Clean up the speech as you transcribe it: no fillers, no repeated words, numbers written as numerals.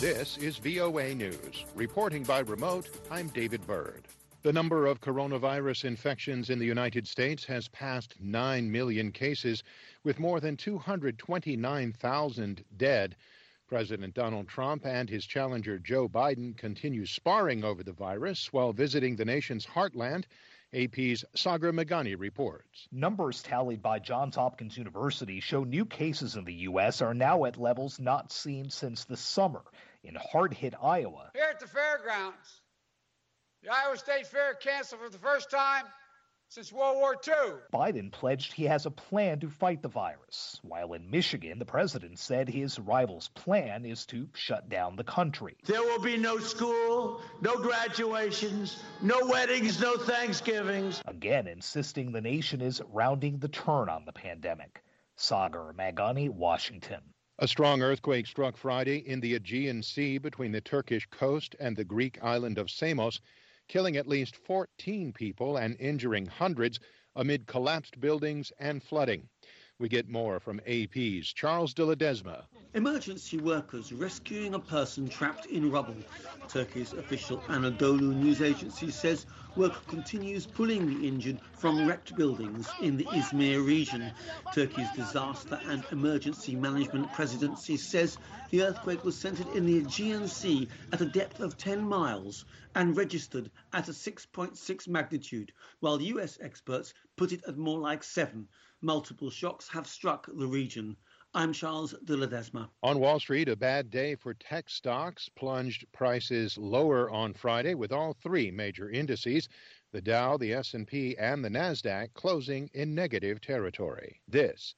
This is VOA News. Reporting by remote, I'm David Byrd. The number of coronavirus infections in the United States has passed 9 million cases, with more than 229,000 dead. President Donald Trump and his challenger Joe Biden continue sparring over the virus while visiting the nation's heartland. AP's Sagar Meghani reports. Numbers tallied by Johns Hopkins University show new cases in the U.S. are now at levels not seen since the summer. In hard-hit Iowa, here at the fairgrounds, the Iowa State Fair canceled for the first time since World War II. Biden pledged he has a plan to fight the virus, while in Michigan, the president said his rival's plan is to shut down the country. There will be no school, no graduations, no weddings, no Thanksgivings. Again, insisting the nation is rounding the turn on the pandemic. Sagar Meghani, Washington. A strong earthquake struck Friday in the Aegean Sea between the Turkish coast and the Greek island of Samos, killing at least 14 people and injuring hundreds amid collapsed buildings and flooding. We get more from AP's Charles de Ledesma. Emergency workers rescuing a person trapped in rubble. Turkey's official Anadolu news agency says work continues pulling the injured from wrecked buildings in the Izmir region. Turkey's disaster and emergency management presidency says the earthquake was centered in the Aegean Sea at a depth of 10 miles and registered at a 6.6 magnitude, while US experts put it at more like 7. Multiple shocks have struck the region. I'm Charles de Ledesma. On Wall Street, a bad day for tech stocks plunged prices lower on Friday, with all three major indices, the Dow, the S&P, and the Nasdaq, closing in negative territory. This